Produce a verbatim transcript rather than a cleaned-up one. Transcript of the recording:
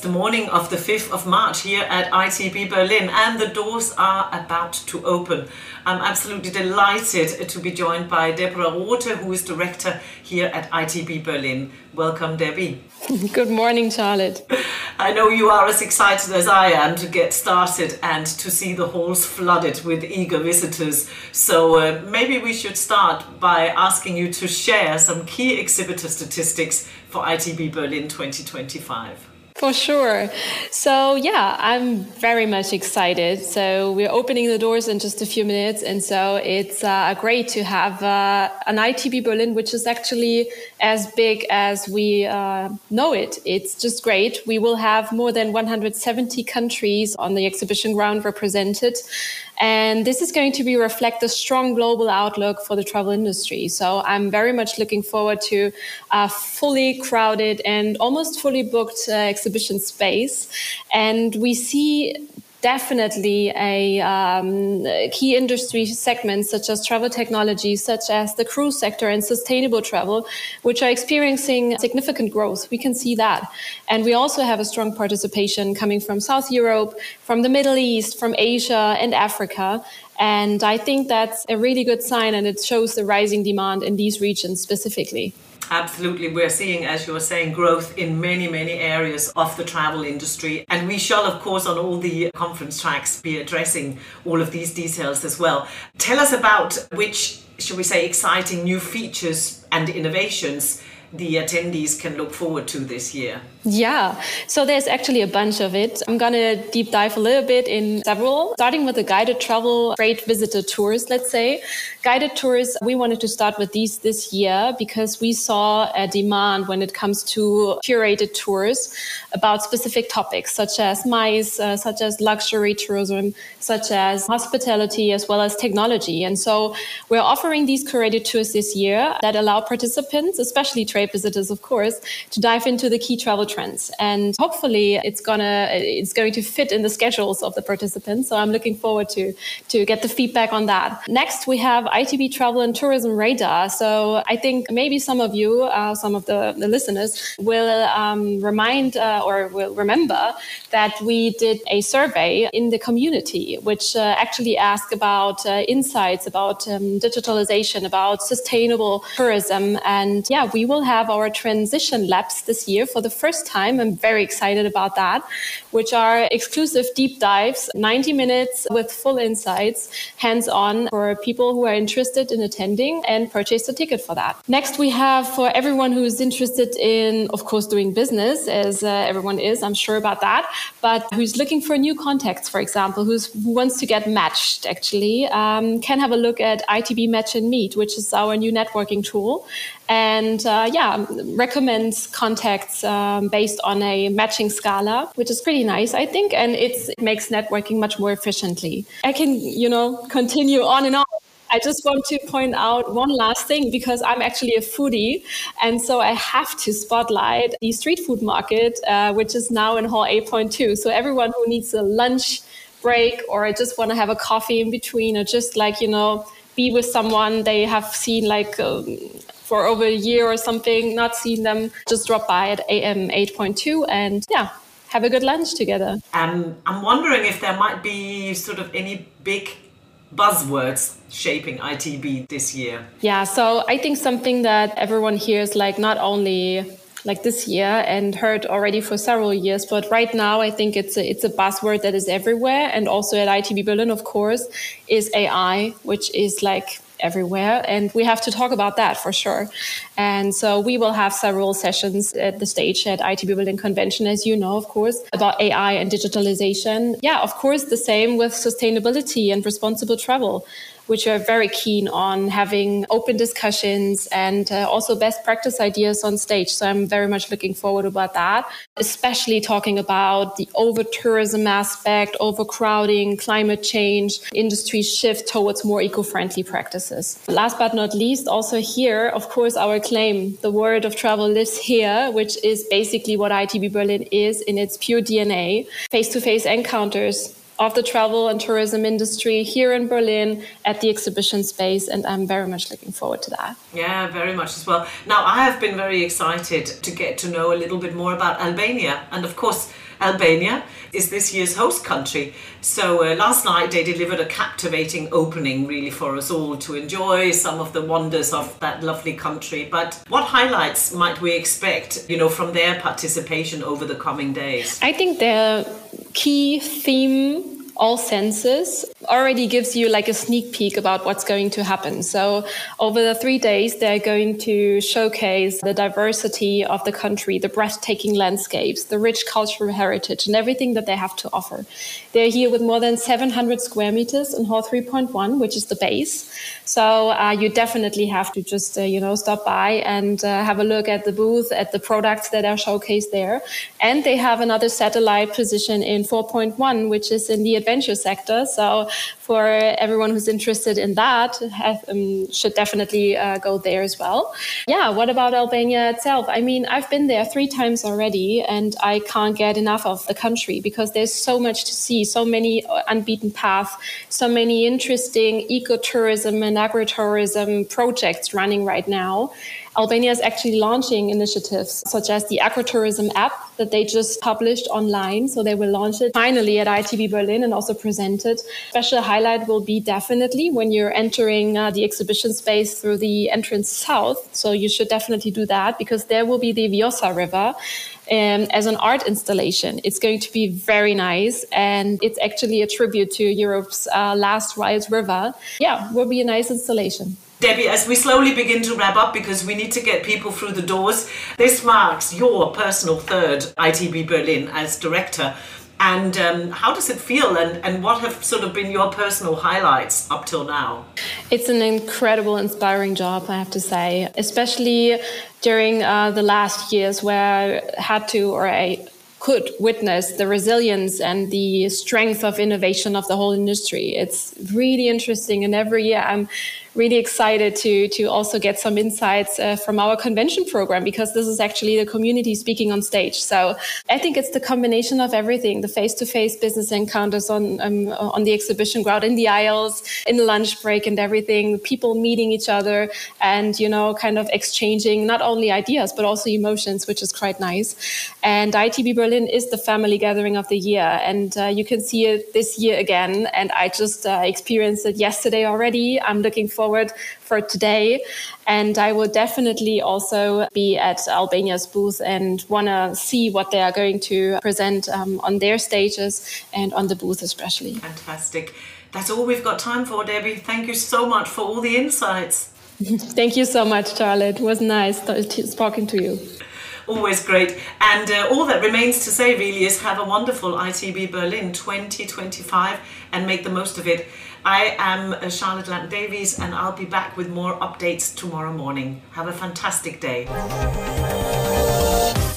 the morning of the fifth of March here at I T B Berlin, and the doors are about to open. I'm absolutely delighted to be joined by Deborah Rothe, who is director here at I T B Berlin. Welcome, Debbie. Good morning, Charlotte. I know you are as excited as I am to get started and to see the halls flooded with eager visitors. So uh, maybe we should start by asking you to share some key exhibitor statistics for I T B Berlin twenty twenty-five. For sure. So yeah, I'm very much excited. So we're opening the doors in just a few minutes. And so it's uh, great to have uh, an I T B Berlin, which is actually as big as we uh, know it. It's just great. We will have more than one hundred seventy countries on the exhibition ground represented. And this is going to be reflect a strong global outlook for the travel industry. So I'm very much looking forward to a fully crowded and almost fully booked uh, exhibition space. And we see definitely a um, key industry segments such as travel technology, such as the cruise sector and sustainable travel, which are experiencing significant growth. We can see that. And we also have a strong participation coming from South Europe, from the Middle East, from Asia and Africa. And I think that's a really good sign, and it shows the rising demand in these regions specifically. Absolutely. We're seeing, as you were saying, growth in many, many areas of the travel industry. And we shall, of course, on all the conference tracks be addressing all of these details as well. Tell us about which, shall we say, exciting new features and innovations the attendees can look forward to this year. Yeah, so there's actually a bunch of it. I'm going to deep dive a little bit in several, starting with the guided travel, freight visitor tours, let's say. Guided tours, we wanted to start with these this year because we saw a demand when it comes to curated tours about specific topics such as MICE, uh, such as luxury tourism, such as hospitality, as well as technology. And so we're offering these curated tours this year that allow participants, especially trade visitors, of course, to dive into the key travel trends. And hopefully it's gonna it's going to fit in the schedules of the participants. So I'm looking forward to to get the feedback on that. Next, we have I T B Travel and Tourism Radar. So I think maybe some of you, uh, some of the, the listeners will um, remind uh, or will remember that we did a survey in the community, which uh, actually asked about uh, insights about um, digitalization, about sustainable tourism. And yeah, we will have our transition labs this year for the first time. I'm very excited about that, which are exclusive deep dives, ninety minutes with full insights, hands-on for people who are interested in attending and purchase a ticket for that. Next, we have for everyone who is interested in, of course, doing business, as uh, everyone is, I'm sure about that, but who's looking for new contacts, for example, who's, who wants to get matched, actually, um, can have a look at I T B Match and Meet, which is our new networking tool. And uh, yeah, recommends contacts um, based on a matching scala, which is pretty nice, I think. And it's, it makes networking much more efficiently. I can, you know, continue on and on. I just want to point out one last thing, because I'm actually a foodie. And so I have to spotlight the street food market, uh, which is now in Hall eight point two. So everyone who needs a lunch break or just want to have a coffee in between, or just like, you know, be with someone they have seen like um, for over a year or something, not seen them, just drop by at A M eight point two and yeah, have a good lunch together. Um, I'm wondering if there might be sort of any big buzzwords shaping I T B this year. Yeah, so I think something that everyone hears, like not only like this year and heard already for several years, but right now I think it's a, it's a buzzword that is everywhere, and also at I T B Berlin, of course, is A I, which is like everywhere, and we have to talk about that for sure. And so we will have several sessions at the stage at I T B Berlin Convention, as you know, of course, about A I and digitalization. Yeah, of course, the same with sustainability and responsible travel, which are very keen on having open discussions and uh, also best practice ideas on stage. So I'm very much looking forward about that, especially talking about the over-tourism aspect, overcrowding, climate change, industry shift towards more eco-friendly practices. Last but not least, also here, of course, our claim, the word of travel lives here, which is basically what I T B Berlin is in its pure D N A. Face-to-face encounters of the travel and tourism industry here in Berlin at the exhibition space. And I'm very much looking forward to that. Yeah, very much as well. Now, I have been very excited to get to know a little bit more about Albania. And of course, Albania is this year's host country. So uh, last night they delivered a captivating opening really for us all to enjoy some of the wonders of that lovely country. But what highlights might we expect, you know, from their participation over the coming days? I think their key theme, all senses, already gives you like a sneak peek about what's going to happen. So over the three days, they're going to showcase the diversity of the country, the breathtaking landscapes, the rich cultural heritage, and everything that they have to offer. They're here with more than seven hundred square meters in Hall three point one, which is the base. So uh, you definitely have to just, uh, you know, stop by and uh, have a look at the booth, at the products that are showcased there. And they have another satellite position in four point one, which is in the adventure sector. So for everyone who's interested in that, have, um, should definitely uh, go there as well. Yeah, what about Albania itself? I mean, I've been there three times already, and I can't get enough of the country because there's so much to see, so many unbeaten paths, so many interesting ecotourism and agritourism projects running right now. Albania is actually launching initiatives such as the Agritourism app that they just published online. So they will launch it finally at I T B Berlin and also present it. Special highlight will be definitely when you're entering uh, the exhibition space through the entrance south. So you should definitely do that because there will be the Vjosa River um, as an art installation. It's going to be very nice. And it's actually a tribute to Europe's uh, last wild river. Yeah, will be a nice installation. Debbie, as we slowly begin to wrap up because we need to get people through the doors, this marks your personal third I T B Berlin as director. And um, how does it feel and, and what have sort of been your personal highlights up till now? It's an incredible, inspiring job, I have to say, especially during uh, the last years where I had to, or I could witness the resilience and the strength of innovation of the whole industry. It's really interesting. And every year I'm really excited to to also get some insights uh, from our convention program, because this is actually the community speaking on stage. So I think it's the combination of everything, the face-to-face business encounters on um, on the exhibition ground, in the aisles, in the lunch break and everything, people meeting each other and, you know, kind of exchanging not only ideas, but also emotions, which is quite nice. And I T B Berlin is the family gathering of the year. And uh, you can see it this year again. And I just uh, experienced it yesterday already. I'm looking forward forward for today. And I will definitely also be at Albania's booth and want to see what they are going to present um, on their stages and on the booth especially. Fantastic. That's all we've got time for, Debbie. Thank you so much for all the insights. Thank you so much, Charlotte. It was nice talking to you. Always great. And uh, all that remains to say really is have a wonderful I T B Berlin twenty twenty-five and make the most of it. I am uh, Charlotte Lant-Davies and I'll be back with more updates tomorrow morning. Have a fantastic day.